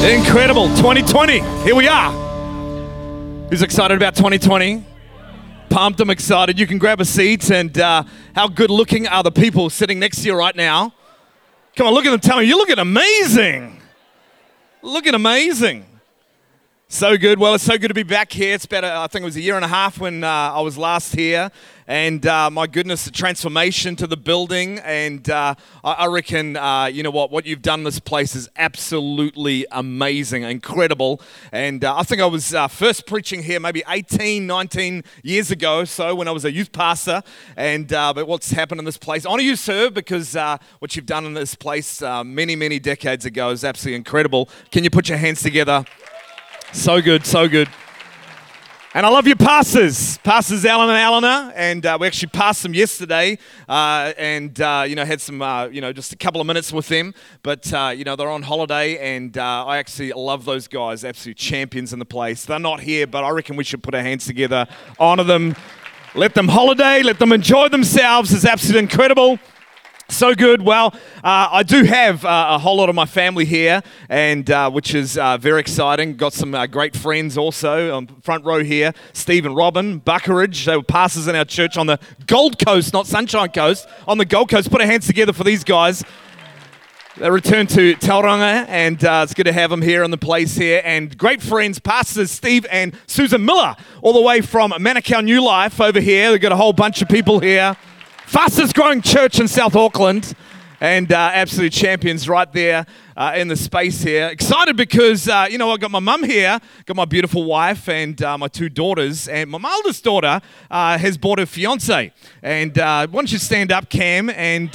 Incredible. 2020. Here we are. Who's excited about 2020? Pumped, I'm excited. You can grab a seat. And how good looking are the people sitting next to you right now? Come on, look at them. Tell me, you're looking amazing. Looking amazing. So good. Well, it's so good to be back here. It's about, I think it was a year and a half when I was last here. And my goodness, the transformation to the building. And I reckon, you know what you've done in this place is absolutely amazing, incredible. And I think I was first preaching here maybe 18, 19 years ago or so when I was a youth pastor. And but what's happened in this place, I honor you, sir, because what you've done in this place many, many decades ago is absolutely incredible. Can you put your hands together? So good, so good. And I love your pastors, Pastors Alan and Alana, and we actually passed them yesterday, and had some, just a couple of minutes with them, but they're on holiday, and I actually love those guys, absolute champions in the place. They're not here, but I reckon we should put our hands together, honor them, let them holiday, let them enjoy themselves. It's absolutely incredible. So good. Well, I do have a whole lot of my family here, and which is very exciting. Got some great friends also on front row here. Steve and Robin Buckeridge. They were pastors in our church on the Gold Coast, not Sunshine Coast, on the Gold Coast. Put our hands together for these guys. They returned to Tauranga, and it's good to have them here in the place here. And great friends, Pastors Steve and Susan Miller, all the way from Manukau New Life over here. They've got a whole bunch of people here. Fastest growing church in South Auckland, and absolute champions right there in the space here. Excited because, I got my mum here, got my beautiful wife and my two daughters, and my eldest daughter has bought her fiance. And why don't you stand up, Cam, and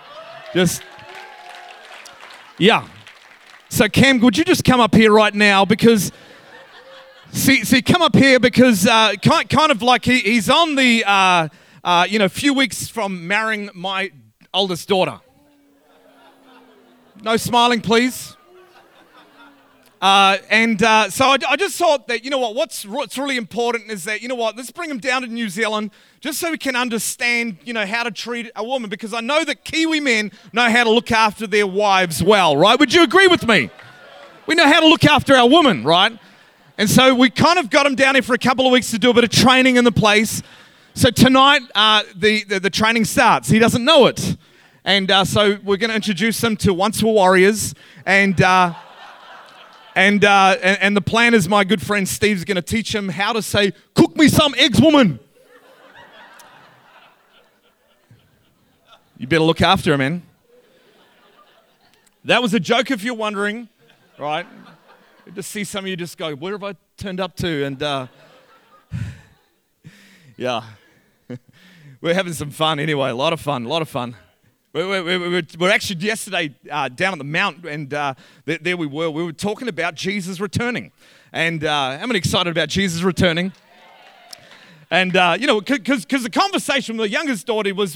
So Cam, would you just come up here right now because... See, come up here because kind of like he's on the... a few weeks from marrying my oldest daughter. No smiling, please. So I just thought that, what's really important is that, let's bring them down to New Zealand just so we can understand, how to treat a woman, because I know that Kiwi men know how to look after their wives well, right? Would you agree with me? We know how to look after our women, right? And so we kind of got them down here for a couple of weeks to do a bit of training in the place. So tonight, the training starts. He doesn't know it. And so we're going to introduce him to Once Were Warriors. And the plan is my good friend Steve's going to teach him how to say, "Cook me some eggs, woman." You better look after him, man. That was a joke if you're wondering, right? Just see some of you just go, "Where have I turned up to?" And yeah. We're having some fun anyway, a lot of fun. We're actually yesterday down at the mount, and there we were talking about Jesus returning. And how many excited about Jesus returning? And, because the conversation with the youngest daughter was,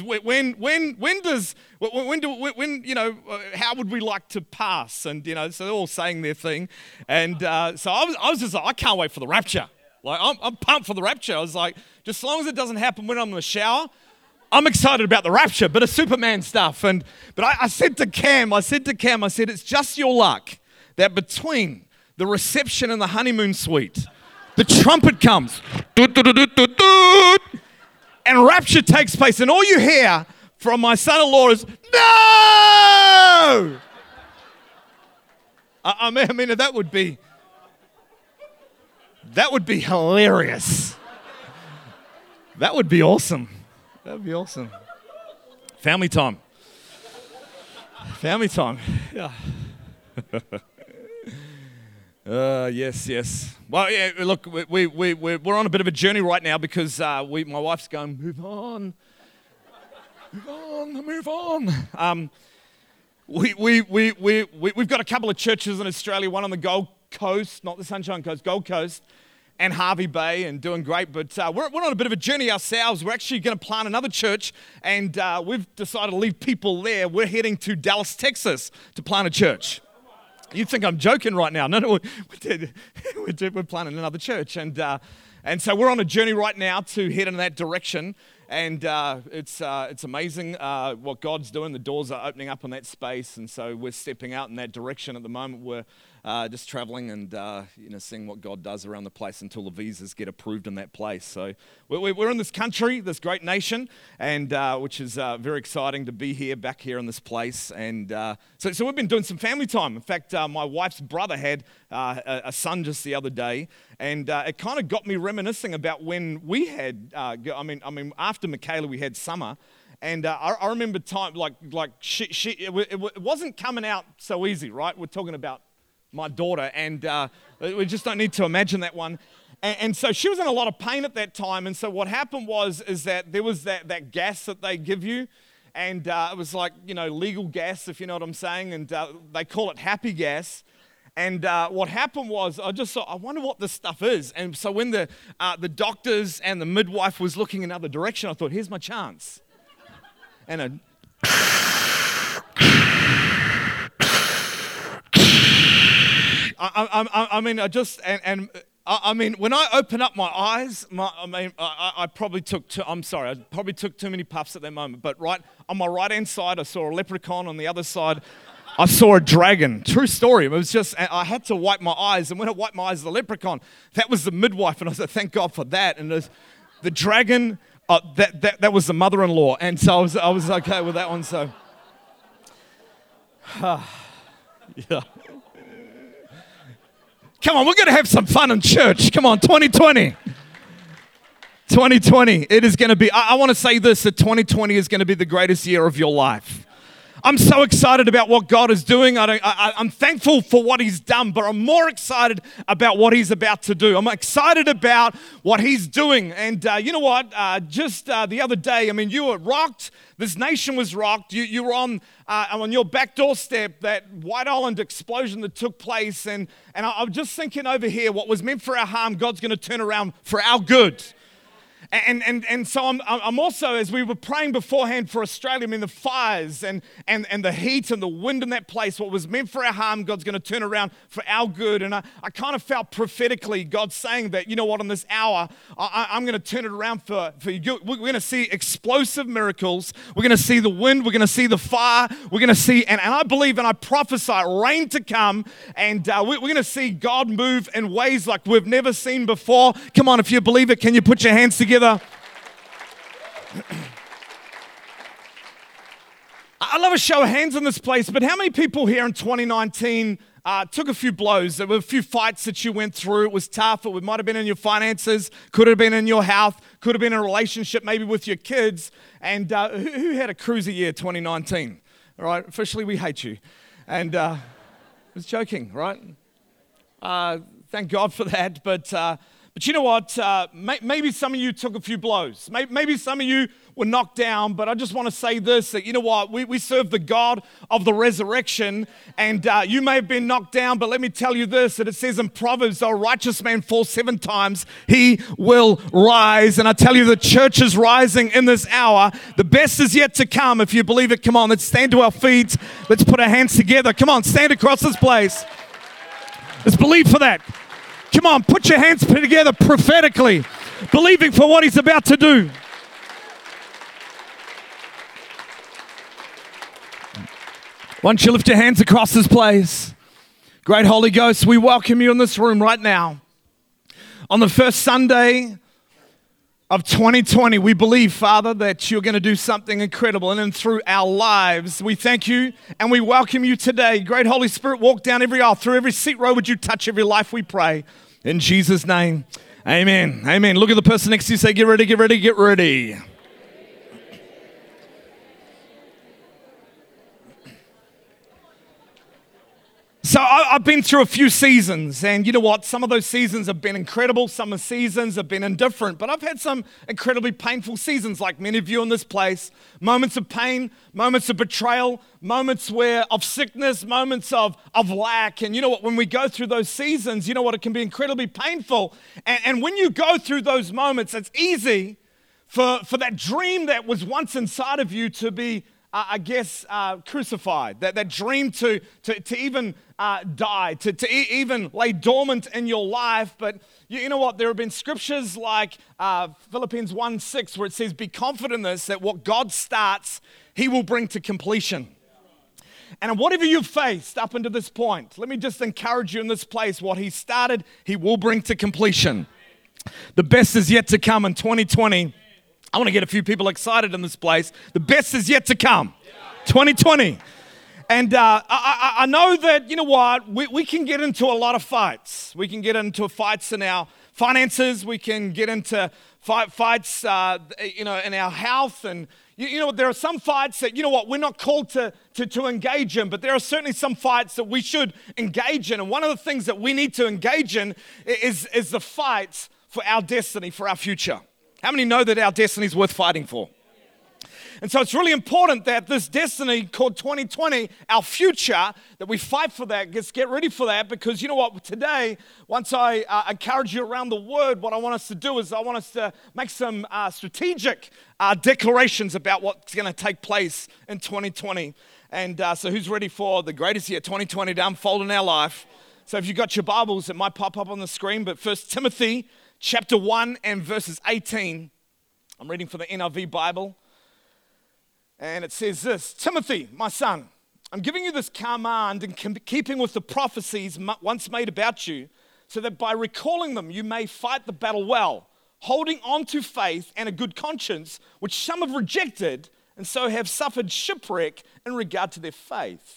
how would we like to pass? And, so they're all saying their thing. And so I was just like, I can't wait for the rapture. Like, I'm pumped for the rapture. I was like, just as long as it doesn't happen when I'm in the shower, I'm excited about the rapture, bit of Superman stuff. But I said to Cam, it's just your luck that between the reception and the honeymoon suite, the trumpet comes, and rapture takes place, and all you hear from my son-in-law is, "No!" I mean, that would be hilarious. That would be awesome. That would be awesome. Family time. Yeah. Yes. Well, yeah, look, we're on a bit of a journey right now because my wife's going, move on. We've got a couple of churches in Australia, one on the Gold Coast, not the Sunshine Coast, Gold Coast, and Harvey Bay, and doing great. But we're on a bit of a journey ourselves. We're actually going to plant another church, and we've decided to leave people there. We're heading to Dallas, Texas to plant a church. You think I'm joking right now? No, we're planning another church. And so we're on a journey right now to head in that direction. And it's amazing what God's doing. The doors are opening up in that space, and so we're stepping out in that direction at the moment. We're just traveling and seeing what God does around the place until the visas get approved in that place. So we're in this country, this great nation, and which is very exciting to be here, back here in this place. And so we've been doing some family time. In fact, my wife's brother had a son just the other day, and it kind of got me reminiscing about when we had, after Michaela we had Summer. And I remember time, it wasn't coming out so easy, right? We're talking about my daughter, and we just don't need to imagine that one. And so she was in a lot of pain at that time. And so what happened is that there was that gas that they give you, and it was like, legal gas, if you know what I'm saying, and they call it happy gas. And what happened was, I just thought, I wonder what this stuff is. And so when the doctors and the midwife was looking another direction, I thought, here's my chance. And when I open up my eyes, I probably took too many puffs at that moment. But right on my right hand side, I saw a leprechaun. On the other side, I saw a dragon. True story. It was just, I had to wipe my eyes, and when I wiped my eyes, the leprechaun, that was the midwife, and I said, thank God for that. And the dragon. That was the mother-in-law, and so I was okay with that one. So, yeah. Come on, we're going to have some fun in church. Come on, 2020. 2020, it is going to be, I want to say this, that 2020 is going to be the greatest year of your life. I'm so excited about what God is doing. I'm thankful for what He's done, but I'm more excited about what He's about to do. I'm excited about what He's doing. And you know what? Just the other day, you were rocked. This nation was rocked. You were on your back doorstep, that White Island explosion that took place. And I'm just thinking over here, what was meant for our harm, God's going to turn around for our good. And so I'm also, as we were praying beforehand for Australia, the fires and the heat and the wind in that place, what was meant for our harm, God's going to turn around for our good. And I kind of felt prophetically God saying that, you know what, in this hour, I'm going to turn it around for you. We're going to see explosive miracles. We're going to see the wind. We're going to see the fire. We're going to see, and I believe and I prophesy rain to come. And we're going to see God move in ways like we've never seen before. Come on, if you believe it, can you put your hands together? I love a show of hands in this place, but how many people here in 2019 took a few blows? There were a few fights that you went through. It was tough. It might have been in your finances, could have been in your health, could have been in a relationship, maybe with your kids. And who had a cruiser year 2019? All right, officially we hate you. And I was joking, right? Thank God for that. But you know what? Maybe some of you took a few blows. Maybe some of you were knocked down, but I just want to say this, that you know what? We serve the God of the resurrection, and you may have been knocked down, but let me tell you this, that it says in Proverbs, though a righteous man falls 7 times, he will rise. And I tell you, the church is rising in this hour. The best is yet to come, if you believe it. Come on, let's stand to our feet. Let's put our hands together. Come on, stand across this place. Let's believe for that. Come on, put your hands together prophetically, believing for what He's about to do. Why don't you lift your hands across this place? Great Holy Ghost, we welcome you in this room right now. On the first Sunday of 2020, we believe, Father, that you're going to do something incredible in and through our lives. We thank you and we welcome you today. Great Holy Spirit, walk down every aisle, through every seat row. Would you touch every life, we pray. In Jesus' name, amen. Amen. Look at the person next to you, say, get ready, get ready, get ready. So I've been through a few seasons, and you know what? Some of those seasons have been incredible. Some seasons have been indifferent, but I've had some incredibly painful seasons, like many of you in this place. Moments of pain, moments of betrayal, moments of sickness, moments of lack. And you know what? When we go through those seasons, you know what? It can be incredibly painful. And when you go through those moments, it's easy for that dream that was once inside of you to be crucified, that dream to even die, to even lay dormant in your life. But you know what? There have been scriptures like Philippians 1:6 where it says, be confident in this, that what God starts, He will bring to completion. And whatever you've faced up until this point, let me just encourage you in this place. What He started, He will bring to completion. The best is yet to come in 2020. I want to get a few people excited in this place. The best is yet to come. 2020. And I know that, you know what, we can get into a lot of fights. We can get into fights in our finances. We can get into fights, in our health. And, you know, there are some fights that, you know what, we're not called to engage in, but there are certainly some fights that we should engage in. And one of the things that we need to engage in is the fight for our destiny, for our future. How many know that our destiny is worth fighting for? And so it's really important that this destiny called 2020, our future, that we fight for that, get ready for that, because you know what, today, once I encourage you around the Word, what I want us to do is I want us to make some strategic declarations about what's going to take place in 2020. And so who's ready for the greatest year, 2020, to unfold in our life? So if you've got your Bibles, it might pop up on the screen, but 1 Timothy chapter 1 and verses 18. I'm reading from the NIV Bible. And it says this: Timothy, my son, I'm giving you this command in keeping with the prophecies once made about you, so that by recalling them you may fight the battle well, holding on to faith and a good conscience, which some have rejected and so have suffered shipwreck in regard to their faith.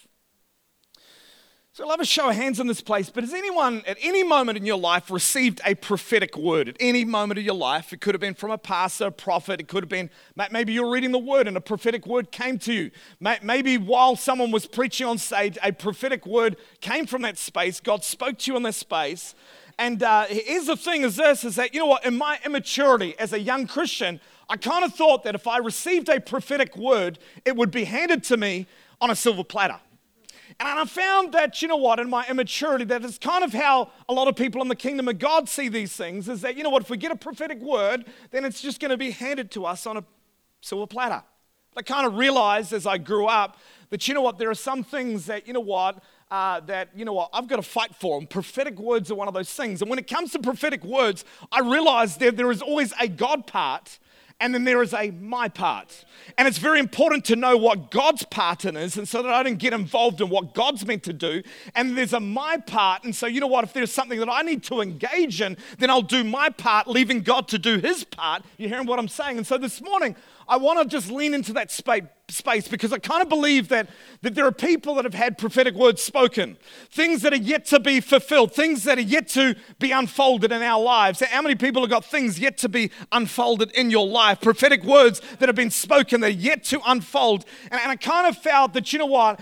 So I'll have a show of hands in this place, but has anyone at any moment in your life received a prophetic word? At any moment of your life, it could have been from a pastor, a prophet, it could have been, maybe you're reading the word and a prophetic word came to you. Maybe while someone was preaching on stage, a prophetic word came from that space, God spoke to you in that space. And here's the thing is that, you know what, in my immaturity as a young Christian, I kind of thought that if I received a prophetic word, it would be handed to me on a silver platter. And I found that, you know what, in my immaturity, that is kind of how a lot of people in the kingdom of God see these things, is that, you know what, if we get a prophetic word, then it's just going to be handed to us on a silver platter. I kind of realized as I grew up that, you know what, there are some things that, you know what, I've got to fight for. And prophetic words are one of those things. And when it comes to prophetic words, I realized that there is always a God part, and then there is a my part. And it's very important to know what God's part in is, and so that I don't get involved in what God's meant to do. And there's a my part, and so you know what, if there's something that I need to engage in, then I'll do my part, leaving God to do His part. You hearing what I'm saying? And so this morning, I want to just lean into that space because I kind of believe that there are people that have had prophetic words spoken, things that are yet to be fulfilled, things that are yet to be unfolded in our lives. How many people have got things yet to be unfolded in your life? Prophetic words that have been spoken that are yet to unfold. And I kind of felt that, you know what,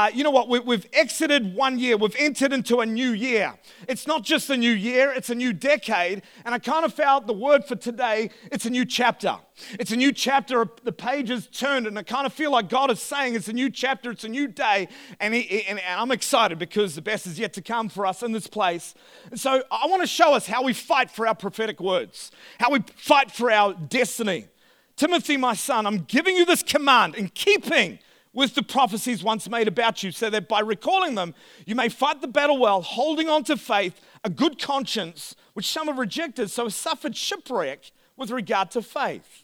we've exited one year, we've entered into a new year. It's not just a new year, it's a new decade. And I kind of felt the word for today, it's a new chapter. It's a new chapter, the pages turned, and I kind of feel like God is saying it's a new chapter, it's a new day, and I'm excited because the best is yet to come for us in this place. And so I want to show us how we fight for our prophetic words, how we fight for our destiny. Timothy, my son, I'm giving you this command in keeping with the prophecies once made about you, so that by recalling them, you may fight the battle well, holding on to faith, a good conscience, which some have rejected, so have suffered shipwreck with regard to faith.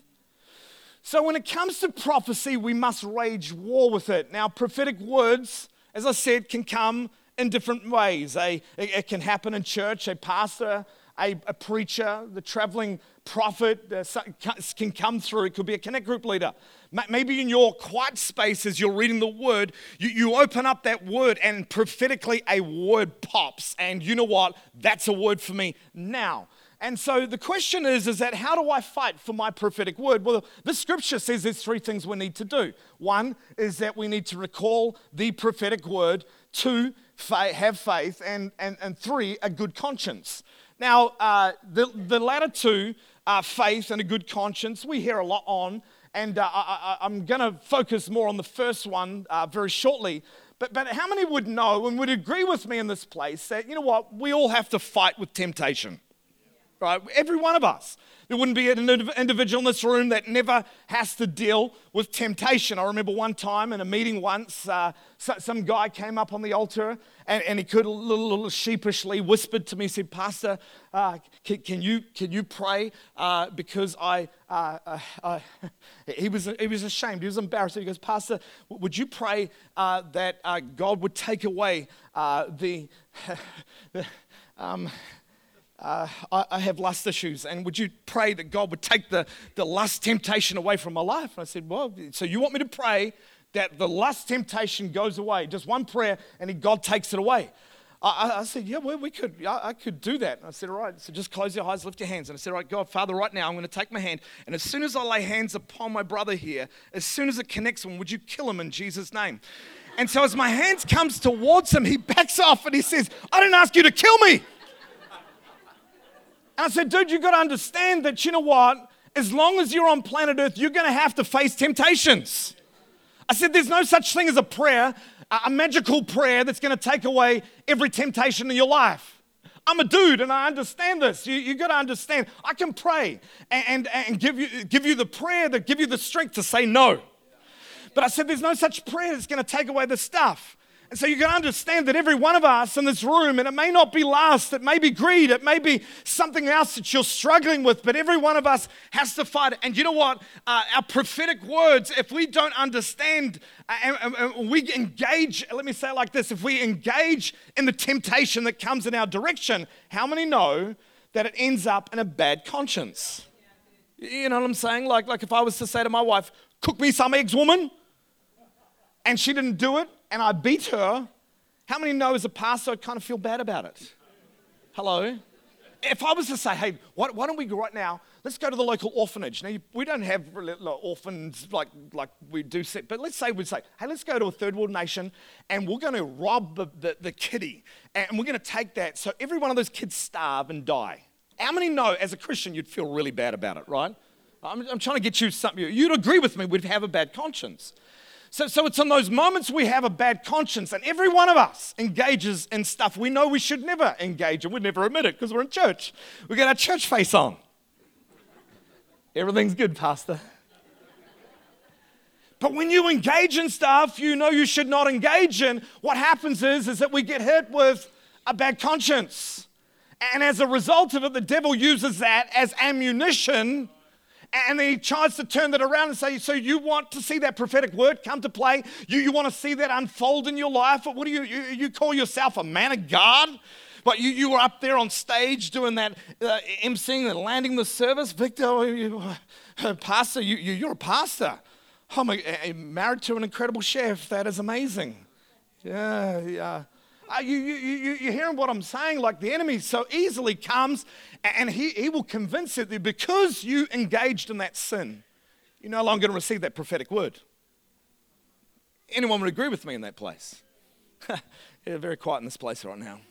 So when it comes to prophecy, we must wage war with it. Now, prophetic words, as I said, can come in different ways. It can happen in church. A pastor, a preacher, the traveling prophet can come through. It could be a connect group leader. Maybe in your quiet space as you're reading the word, you open up that word and prophetically a word pops. And you know what? That's a word for me now. And so the question is that how do I fight for my prophetic word? Well, this scripture says there's three things we need to do. One is that we need to recall the prophetic word. Two, have faith. And three, a good conscience. Now, the latter two, faith and a good conscience, we hear a lot on. And I'm going to focus more on the first one very shortly. But how many would know and would agree with me in this place that, you know what, we all have to fight with temptation? right? Every one of us. There wouldn't be an individual in this room that never has to deal with temptation. I remember one time in a meeting once, some guy came up on the altar and he could a little sheepishly whispered to me, said, Pastor, can you pray? Because he was ashamed, he was embarrassed. He goes, Pastor, would you pray that God would take away I have lust issues, and would you pray that God would take the lust temptation away from my life? And I said, well, so you want me to pray that the lust temptation goes away? Just one prayer, and God takes it away. I said, yeah, well, I could do that. And I said, all right, so just close your eyes, lift your hands. And I said, all right, God, Father, right now, I'm going to take my hand, and as soon as I lay hands upon my brother here, as soon as it connects him, would you kill him in Jesus' name? And so as my hands comes towards him, he backs off, and he says, I didn't ask you to kill me. And I said, dude, you've got to understand that, you know what? As long as you're on planet Earth, you're going to have to face temptations. I said, there's no such thing as a prayer, a magical prayer that's going to take away every temptation in your life. I'm a dude and I understand this. You've got to understand. I can pray and give you the prayer that give you the strength to say no. But I said, there's no such prayer that's going to take away the stuff. And so you can understand that every one of us in this room, and it may not be lust, it may be greed, it may be something else that you're struggling with, but every one of us has to fight it. And you know what? Our prophetic words, if we don't understand, and we engage, let me say it like this, if we engage in the temptation that comes in our direction, how many know that it ends up in a bad conscience? You know what I'm saying? Like if I was to say to my wife, cook me some eggs, woman, and she didn't do it, and I beat her, how many know as a pastor I'd kind of feel bad about it? Hello? If I was to say, hey, why don't we go right now, let's go to the local orphanage. Now, we don't have orphans like we do, but let's say we'd say, hey, let's go to a third world nation, and we're going to rob the kiddie, and we're going to take that, so every one of those kids starve and die. How many know, as a Christian, you'd feel really bad about it, right? I'm trying to get you something. You'd agree with me, we'd have a bad conscience. So it's in those moments we have a bad conscience, and every one of us engages in stuff we know we should never engage in. We'd never admit it because we're in church. We got our church face on. Everything's good, Pastor. But when you engage in stuff you know you should not engage in, what happens is that we get hit with a bad conscience. And as a result of it, the devil uses that as ammunition. And he tries to turn that around and say, so you want to see that prophetic word come to play? You want to see that unfold in your life? What do you call yourself a man of God? But you were up there on stage doing that emceeing and landing the service. Victor, pastor, you're a pastor. Oh my, married to an incredible chef. That is amazing. Yeah. You're hearing what I'm saying? Like the enemy so easily comes and he will convince you that because you engaged in that sin, you're no longer going to receive that prophetic word. Anyone would agree with me in that place? Yeah, very quiet in this place right now.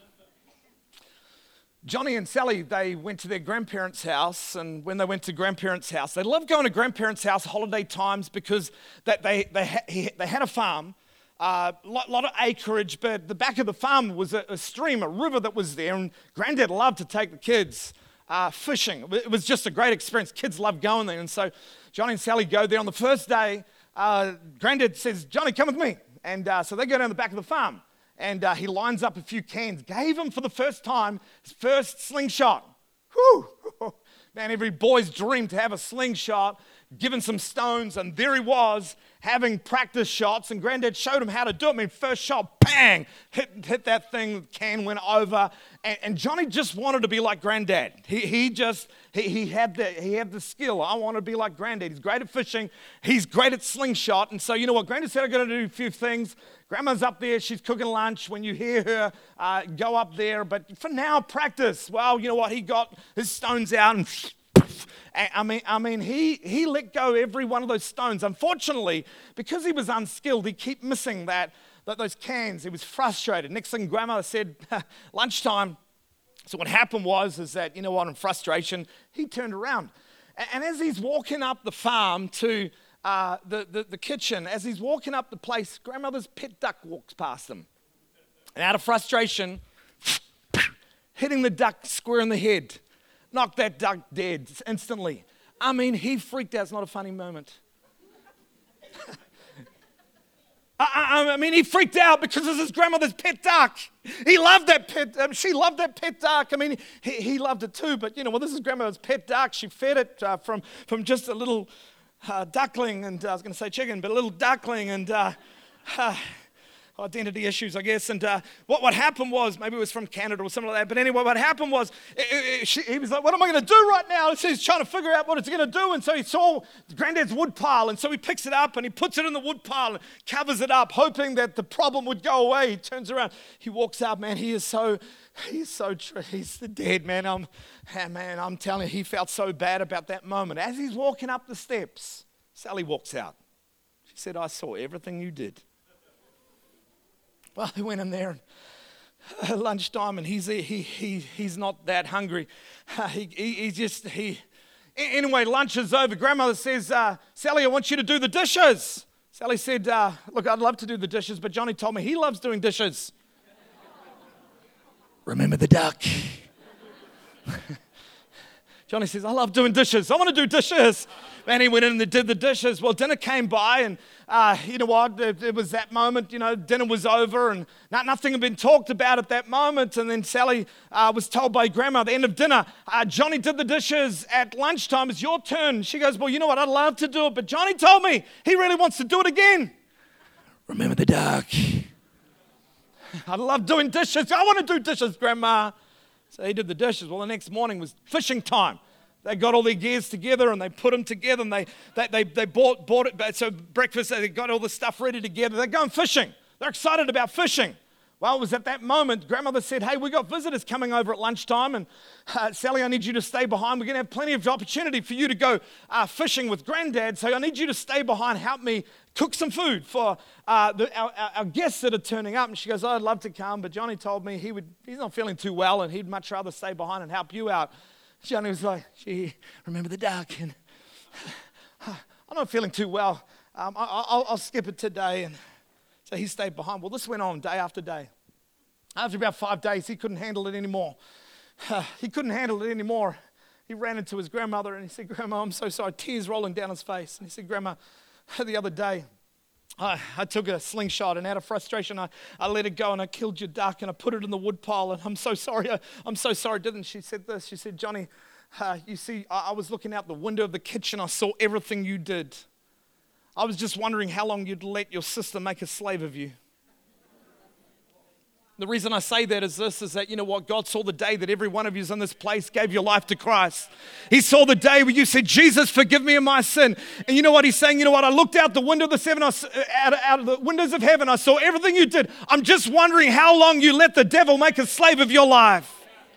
Johnny and Sally, they went to their grandparents' house, and when they went to grandparents' house, they loved going to grandparents' house holiday times because they had a farm. Lot of acreage, but the back of the farm was a stream, a river that was there, and Granddad loved to take the kids fishing. It was just a great experience. Kids loved going there, and so Johnny and Sally go there. On the first day, Granddad says, Johnny, come with me. And so they go down the back of the farm, and he lines up a few cans, gave him for the first time his first slingshot. Whew! Man, every boy's dream to have a slingshot, given some stones, and there he was having practice shots, and Granddad showed him how to do it. I mean, first shot, bang, hit that thing, the can went over, and Johnny just wanted to be like Granddad. He had the skill. I want to be like Granddad. He's great at fishing. He's great at slingshot, and so you know what? Granddad said, I'm going to do a few things. Grandma's up there. She's cooking lunch. When you hear her, go up there. But for now, practice. Well, you know what? He got his stones out and I mean, he let go every one of those stones. Unfortunately, because he was unskilled, he kept missing those cans. He was frustrated. Next thing Grandma said, lunchtime. So what happened is that, you know what, in frustration, he turned around. And as he's walking up the farm to the kitchen, as he's walking up the place, Grandmother's pet duck walks past him. And out of frustration, hitting the duck square in the head. knocked that duck dead instantly. I mean, he freaked out. It's not a funny moment. I mean, he freaked out because it was his grandmother's pet duck. He loved that pet. She loved that pet duck. I mean, he loved it too. But this is grandmother's pet duck. She fed it from just a little duckling, and I was going to say chicken, but a little duckling, and identity issues, I guess. And what happened was, maybe it was from Canada or something like that, but anyway, what happened was, he was like, what am I going to do right now? So he's trying to figure out what it's going to do, and so he saw Granddad's wood pile, and so he picks it up, and he puts it in the wood pile, and covers it up, hoping that the problem would go away. He turns around, he walks out, man, he's the dead, man. I'm telling you, he felt so bad about that moment. As he's walking up the steps, Sally walks out. She said, I saw everything you did. Well, he went in there at lunchtime, and he's not that hungry. Anyway, lunch is over. Grandmother says, Sally, I want you to do the dishes. Sally said, look, I'd love to do the dishes, but Johnny told me he loves doing dishes. Remember the duck. Johnny says, I love doing dishes. I want to do dishes. And he went in and did the dishes. Well, dinner came by, and you know what? It was that moment, dinner was over, and nothing had been talked about at that moment. And then Sally was told by Grandma at the end of dinner, Johnny did the dishes at lunchtime. It's your turn. She goes, well, you know what? I'd love to do it, but Johnny told me he really wants to do it again. Remember the duck. I love doing dishes. I want to do dishes, Grandma. So he did the dishes. Well, the next morning was fishing time. They got all their gears together, and they put them together, and they bought it. So breakfast, they got all the stuff ready together. They're going fishing. They're excited about fishing. Well, it was at that moment, Grandmother said, hey, we got visitors coming over at lunchtime, and Sally, I need you to stay behind. We're going to have plenty of opportunity for you to go fishing with Granddad, so I need you to stay behind, help me cook some food for our guests that are turning up. And she goes, I'd love to come, but Johnny told me he's not feeling too well, and he'd much rather stay behind and help you out. Johnny was like, gee, remember the duck? And I'm not feeling too well. I'll skip it today. And so he stayed behind. Well, this went on day after day. After about 5 days, he couldn't handle it anymore. He ran into his grandmother, and he said, Grandma, I'm so sorry. Tears rolling down his face. And he said, Grandma, the other day, I took a slingshot, and out of frustration, I let it go, and I killed your duck, and I put it in the wood pile, and I'm so sorry, didn't she? Said this. She said, Johnny, you see, I was looking out the window of the kitchen. I saw everything you did. I was just wondering how long you'd let your sister make a slave of you. The reason I say that is that, you know what? God saw the day that every one of you in this place gave your life to Christ. He saw the day where you said, Jesus, forgive me of my sin. And you know what he's saying? You know what? I looked out the window of out of the windows of heaven. I saw everything you did. I'm just wondering how long you let the devil make a slave of your life.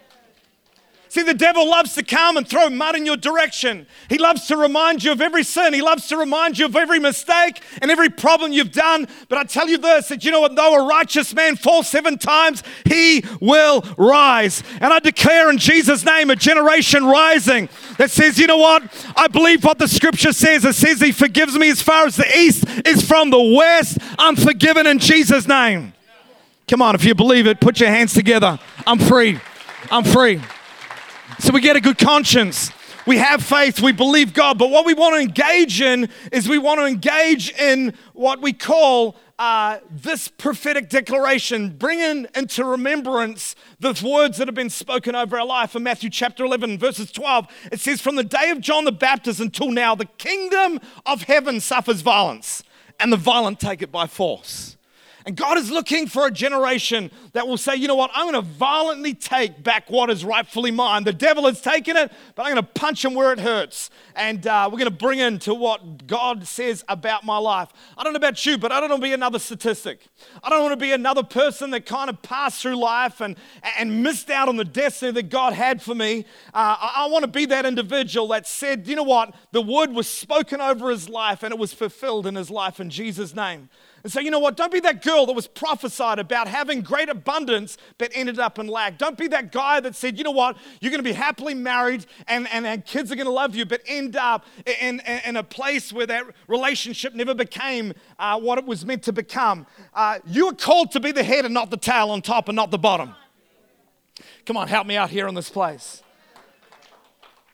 See, the devil loves to come and throw mud in your direction. He loves to remind you of every sin. He loves to remind you of every mistake and every problem you've done. But I tell you this, that you know what? Though a righteous man falls 7 times, he will rise. And I declare in Jesus' name a generation rising that says, you know what? I believe what the scripture says. It says he forgives me as far as the east is from the west. I'm forgiven in Jesus' name. Come on, if you believe it, put your hands together. I'm free. I'm free. So we get a good conscience. We have faith. We believe God. But what we want to engage in is we want to engage in what we call this prophetic declaration, bringing into remembrance the words that have been spoken over our life. In Matthew chapter 11, verses 12, it says, from the day of John the Baptist until now, the kingdom of heaven suffers violence, and the violent take it by force. And God is looking for a generation that will say, you know what, I'm going to violently take back what is rightfully mine. The devil has taken it, but I'm going to punch him where it hurts. And we're going to bring into what God says about my life. I don't know about you, but I don't want to be another statistic. I don't want to be another person that kind of passed through life and missed out on the destiny that God had for me. I want to be that individual that said, you know what, the word was spoken over his life and it was fulfilled in his life in Jesus' name. And so, you know what? Don't be that girl that was prophesied about having great abundance but ended up in lack. Don't be that guy that said, you know what? You're going to be happily married and kids are going to love you, but end up in a place where that relationship never became what it was meant to become. You are called to be the head and not the tail, on top and not the bottom. Come on, help me out here in this place.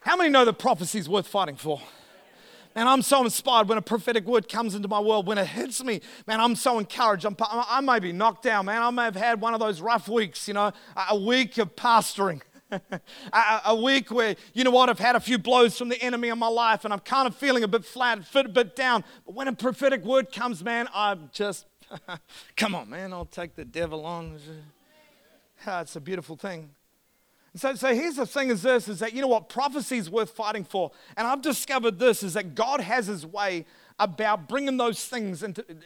How many know that prophecy is worth fighting for? Man, I'm so inspired when a prophetic word comes into my world. When it hits me, man, I'm so encouraged. I may be knocked down, man. I may have had one of those rough weeks, a week of pastoring. a week where, you know what, I've had a few blows from the enemy in my life and I'm kind of feeling a bit flat, a bit down. But when a prophetic word comes, man, I'm just, come on, man, I'll take the devil on. It's a beautiful thing. So here's the thing is this, is that, you know what, prophecy is worth fighting for. And I've discovered this, is that God has his way about bringing those things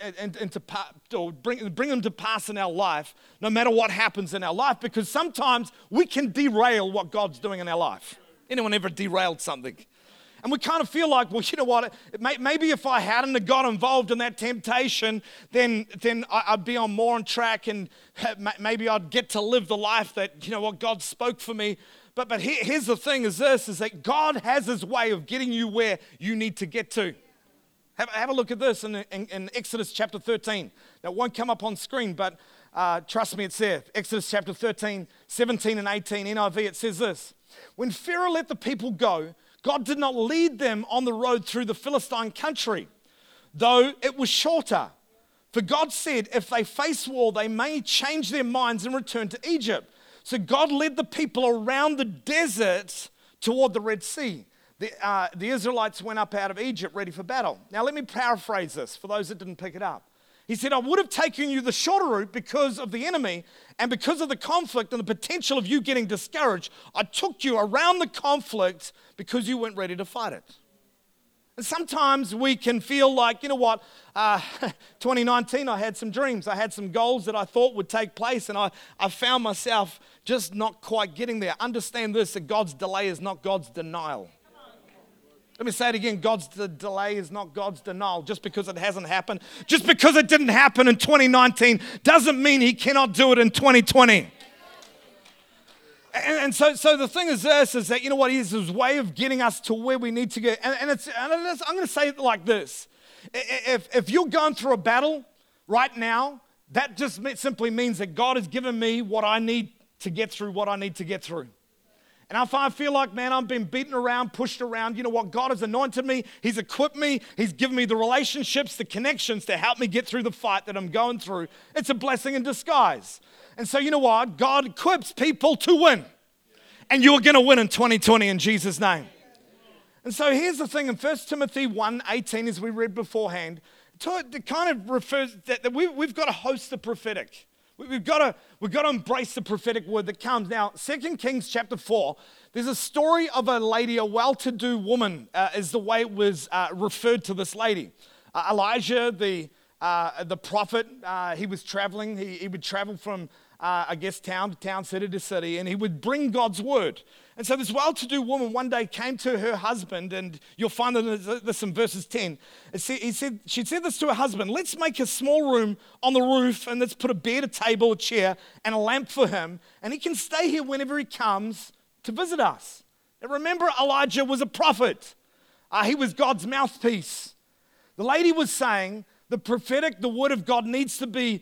bring them to pass in our life, no matter what happens in our life, because sometimes we can derail what God's doing in our life. Anyone ever derailed something? And we kind of feel like, well, you know what, maybe if I hadn't got involved in that temptation, then I'd be more on track and maybe I'd get to live the life that, you know what, God spoke for me. But here's the thing is this, is that God has his way of getting you where you need to get to. Have a look at this in Exodus chapter 13. Now, it won't come up on screen, but trust me, it's there. Exodus chapter 13, 17 and 18, NIV, it says this. When Pharaoh let the people go, God did not lead them on the road through the Philistine country, though it was shorter. For God said, if they face war, they may change their minds and return to Egypt. So God led the people around the desert toward the Red Sea. The Israelites went up out of Egypt ready for battle. Now let me paraphrase this for those that didn't pick it up. He said, I would have taken you the shorter route because of the enemy and because of the conflict and the potential of you getting discouraged. I took you around the conflict because you weren't ready to fight it. And sometimes we can feel like, you know what, 2019 I had some dreams. I had some goals that I thought would take place and I found myself just not quite getting there. Understand this, that God's delay is not God's denial. Let me say it again, God's delay is not God's denial. Just because it hasn't happened, just because it didn't happen in 2019 doesn't mean he cannot do it in 2020. And so the thing is this, is that, you know what, he has his way of getting us to where we need to go. And I'm going to say it like this. If you're going through a battle right now, that just simply means that God has given me what I need to get through what I need to get through. And if I feel like, man, I've been beaten around, pushed around, you know what, God has anointed me, he's equipped me, he's given me the relationships, the connections to help me get through the fight that I'm going through. It's a blessing in disguise. And so you know what, God equips people to win. And you're going to win in 2020 in Jesus' name. And so here's the thing, in 1 Timothy 1:18, as we read beforehand, it kind of refers that we've got to host the prophetic. We've got to embrace the prophetic word that comes. Now, 2 Kings chapter 4, there's a story of a lady, a well-to-do woman is the way it was referred to this lady. Elijah, the prophet, he was traveling. He would travel from, town to town, city to city, and he would bring God's word. And so this well-to-do woman one day came to her husband, and you'll find this in verses 10. She said this to her husband, let's make a small room on the roof, and let's put a bed, a table, a chair, and a lamp for him, and he can stay here whenever he comes to visit us. Now remember, Elijah was a prophet. He was God's mouthpiece. The lady was saying, the prophetic, the word of God needs to be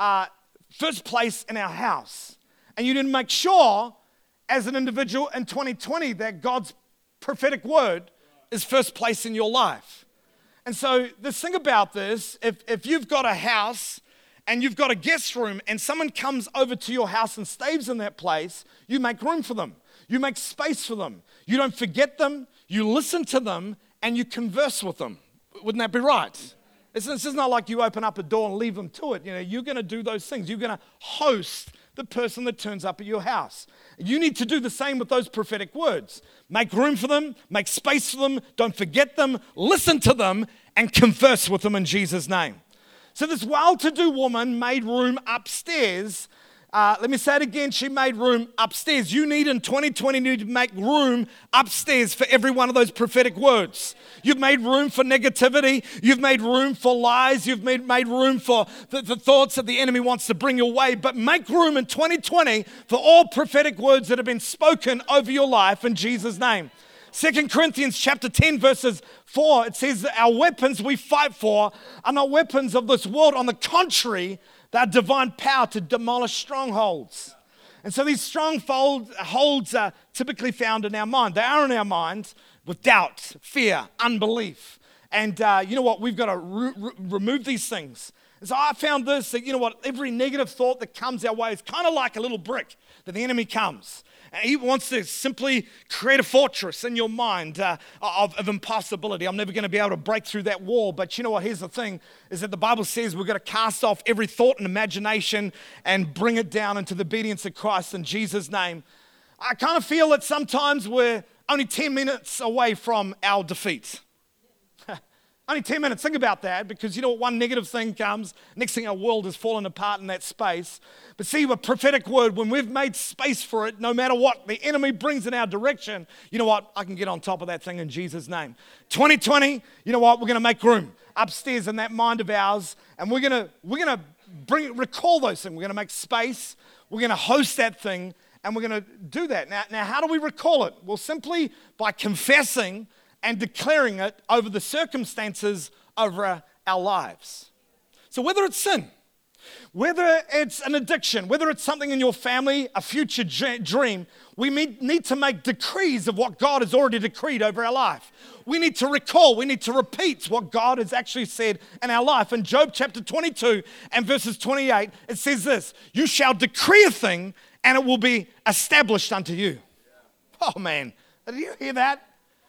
first place in our house. And you didn't make sure as an individual in 2020 that God's prophetic word is first place in your life. And so the thing about this, if you've got a house and you've got a guest room and someone comes over to your house and stays in that place, you make room for them. You make space for them. You don't forget them. You listen to them and you converse with them. Wouldn't that be right? This is not like you open up a door and leave them to it. You know, you're going to do those things. You're going to host the person that turns up at your house. You need to do the same with those prophetic words. Make room for them, make space for them, don't forget them, listen to them, and converse with them in Jesus' name. So this well-to-do woman made room upstairs. Let me say it again, she made room upstairs. You need in 2020 to make room upstairs for every one of those prophetic words. You've made room for negativity. You've made room for lies. You've made room for the thoughts that the enemy wants to bring your way. But make room in 2020 for all prophetic words that have been spoken over your life in Jesus' name. 2 Corinthians chapter 10 verses 4, it says that our weapons we fight for are not weapons of this world. On the contrary, they're divine power to demolish strongholds. And so these strongholds are typically found in our mind. They are in our minds with doubt, fear, unbelief. And you know what? We've got to remove these things. And so I found this, that you know what? Every negative thought that comes our way is kind of like a little brick that the enemy comes. And he wants to simply create a fortress in your mind of impossibility. I'm never going to be able to break through that wall. But you know what? Here's the thing, is that the Bible says we've got to cast off every thought and imagination and bring it down into the obedience of Christ in Jesus' name. I kind of feel that sometimes we're only 10 minutes away from our defeat. Only 10 minutes, think about that, because you know what, one negative thing comes, next thing our world is falling apart in that space. But see, a prophetic word, when we've made space for it, no matter what the enemy brings in our direction, you know what, I can get on top of that thing in Jesus' name. 2020, you know what, we're going to make room upstairs in that mind of ours, and we're going to recall those things. We're going to make space, we're going to host that thing, and we're going to do that. Now, how do we recall it? Well, simply by confessing and declaring it over the circumstances over our lives. So whether it's sin, whether it's an addiction, whether it's something in your family, a future dream, we need to make decrees of what God has already decreed over our life. We need to recall, we need to repeat what God has actually said in our life. In Job chapter 22 and verses 28, it says this, "You shall decree a thing and it will be established unto you." Oh man, did you hear that?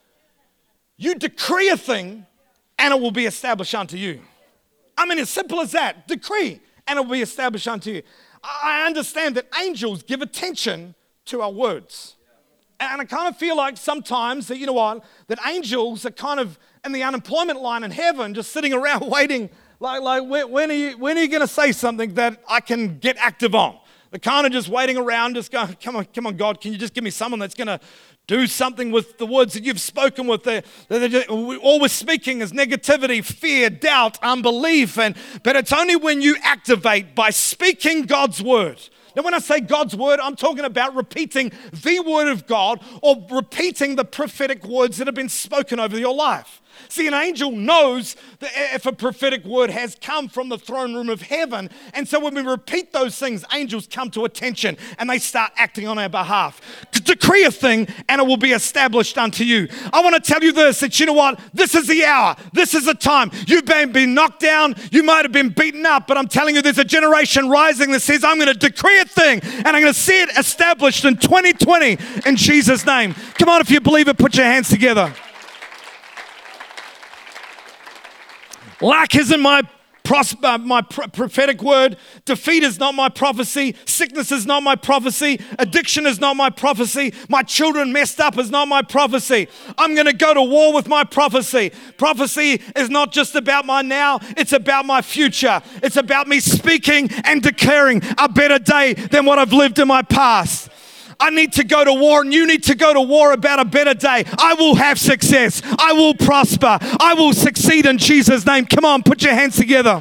You decree a thing, and it will be established unto you. I mean, as simple as that. Decree, and it will be established unto you. I understand that angels give attention to our words. And I kind of feel like sometimes that, you know what, that angels are kind of in the unemployment line in heaven, just sitting around waiting, like when are you going to say something that I can get active on? They're kind of just waiting around, just going, come on, God, can you just give me someone that's going to do something with the words that you've spoken with. All we're speaking is negativity, fear, doubt, unbelief. But it's only when you activate by speaking God's word. Now, when I say God's word, I'm talking about repeating the word of God or repeating the prophetic words that have been spoken over your life. See, an angel knows that if a prophetic word has come from the throne room of heaven. And so when we repeat those things, angels come to attention and they start acting on our behalf. Decree a thing and it will be established unto you. I want to tell you this, that you know what? This is the hour. This is the time. You've been knocked down. You might have been beaten up, but I'm telling you, there's a generation rising that says, I'm going to decree a thing and I'm going to see it established in 2020 in Jesus' name. Come on, if you believe it, put your hands together. Lack isn't my prophetic word. Defeat is not my prophecy. Sickness is not my prophecy. Addiction is not my prophecy. My children messed up is not my prophecy. I'm going to go to war with my prophecy. Prophecy is not just about my now, it's about my future. It's about me speaking and declaring a better day than what I've lived in my past. I need to go to war and you need to go to war about a better day. I will have success. I will prosper. I will succeed in Jesus' name. Come on, put your hands together.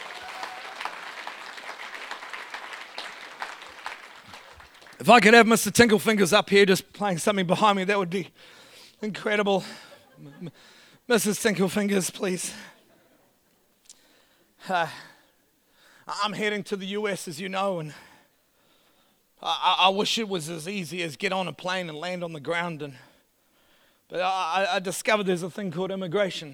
If I could have Mr. Tinklefingers up here just playing something behind me, that would be incredible. Mrs. Tinklefingers, please. I'm heading to the US, as you know, and I wish it was as easy as get on a plane and land on the ground. But I discovered there's a thing called immigration.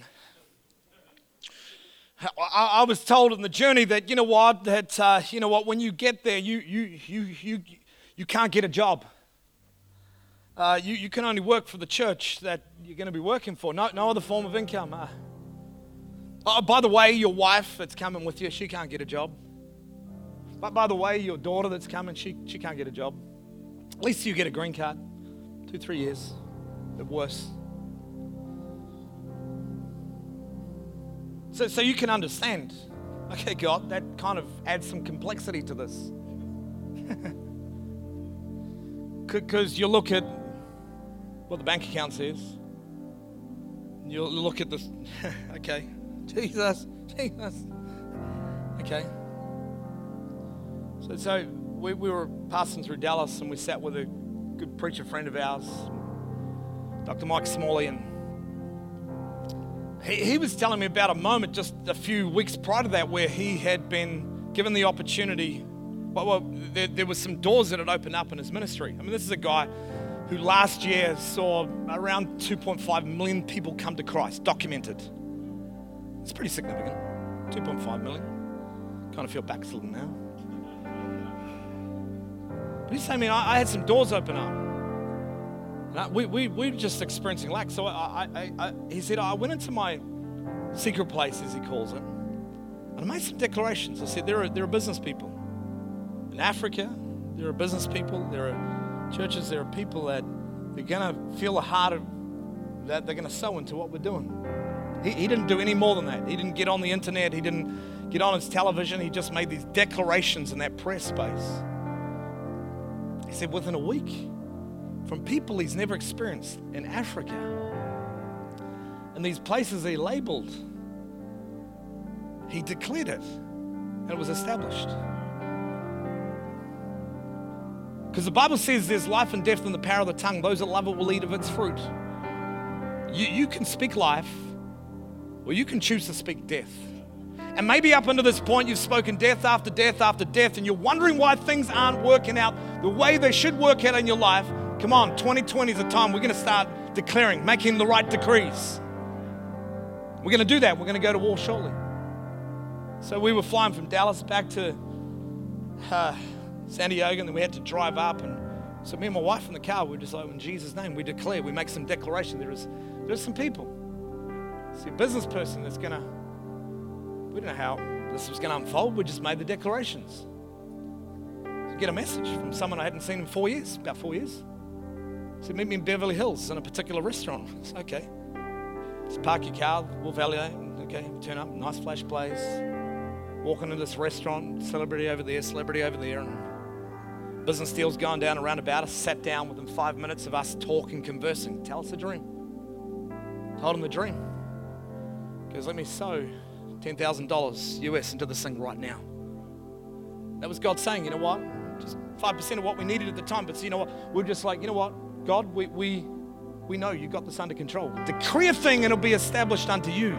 I was told in the journey that, you know what, when you get there, you can't get a job. You can only work for the church that you're going to be working for. No other form of income. By the way, your wife that's coming with you, she can't get a job. But by the way, your daughter that's coming, she can't get a job. At least you get a green card. 2-3 years. At worst. So you can understand. Okay, God, that kind of adds some complexity to this. Because you look at what the bank account says. You look at this. Okay. Jesus. Okay. So we were passing through Dallas and we sat with a good preacher friend of ours, Dr. Mike Smalley, and he was telling me about a moment just a few weeks prior to that where he had been given the opportunity there was some doors that had opened up in his ministry. I mean, this is a guy who last year saw around 2.5 million people come to Christ, documented. It's pretty significant, 2.5 million. Kind of feel backslidden now. But he's saying, man, I had some doors open up. And we were just experiencing lack. So he said, I went into my secret place, as he calls it, and I made some declarations. I said, there are business people. In Africa, there are business people, there are churches, there are people that they're going to feel the heart of that they're going to sow into what we're doing. He didn't do any more than that. He didn't get on the internet. He didn't get on his television. He just made these declarations in that prayer space. He said within a week, from people he's never experienced in Africa, and these places he labeled, he declared it, and it was established. Because the Bible says there's life and death in the power of the tongue. Those that love it will eat of its fruit. You can speak life, or you can choose to speak death. And maybe up until this point, you've spoken death after death after death, and you're wondering why things aren't working out the way they should work out in your life. Come on, 2020 is the time we're going to start declaring, making the right decrees. We're going to do that. We're going to go to war shortly. So we were flying from Dallas back to San Diego, and then we had to drive up. And so me and my wife in the car, we're just like, in Jesus' name, we declare, we make some declaration. There's some people. See, a business person that's going to, we don't know how this was going to unfold. We just made the declarations. So get a message from someone I hadn't seen in 4 years, about 4 years. So meet me in Beverly Hills in a particular restaurant. It's okay. Just park your car, we'll validate. Okay, turn up, nice flash place. Walk into this restaurant, celebrity over there, and business deals going down around about us. Sat down within 5 minutes of us talking, conversing. Tell us a dream. Told him the dream. He goes, let me sow $10,000 US into this thing right now. That was God saying, you know what? Just 5% of what we needed at the time. But so you know what? We're just like, you know what? God, we know you got this under control. Decree a thing and it'll be established unto you.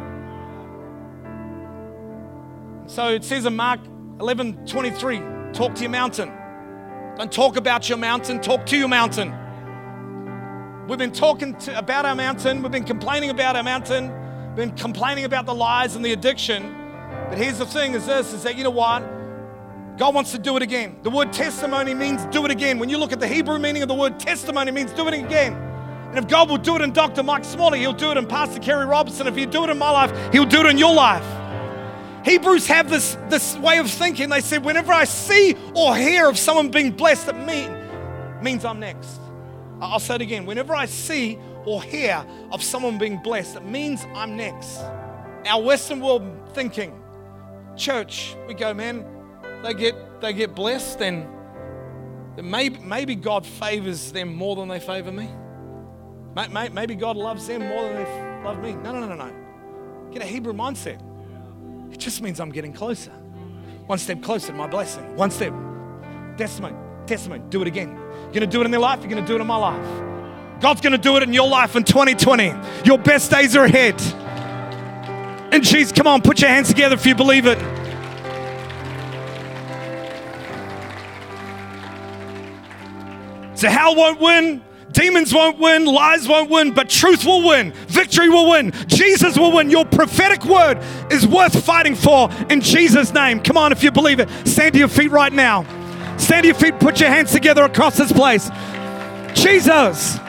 So it says in Mark 11:23, talk to your mountain. Don't talk about your mountain, talk to your mountain. We've been talking about our mountain. We've been complaining about our mountain. We've been complaining about the lies and the addiction. But here's the thing is that, you know what? God wants to do it again. The word testimony means do it again. When you look at the Hebrew meaning of the word testimony, it means do it again. And if God will do it in Dr. Mike Smalley, he'll do it in Pastor Kerry Robertson. If he'll do it in my life, he'll do it in your life. Hebrews have this way of thinking. They said, whenever I see or hear of someone being blessed, it means I'm next. I'll say it again. Whenever I see or hear of someone being blessed, it means I'm next. Our Western world thinking, church, we go, man, they get blessed, and maybe God favors them more than they favor me. Maybe God loves them more than they love me. No. Get a Hebrew mindset. It just means I'm getting closer. One step closer to my blessing. One step. Testimony. Do it again. You're going to do it in their life. You're going to do it in my life. God's going to do it in your life in 2020. Your best days are ahead. And Jesus, come on, put your hands together if you believe it. So hell won't win. Demons won't win, lies won't win, but truth will win. Victory will win. Jesus will win. Your prophetic word is worth fighting for in Jesus' name. Come on, if you believe it, stand to your feet right now. Stand to your feet, put your hands together across this place. Jesus.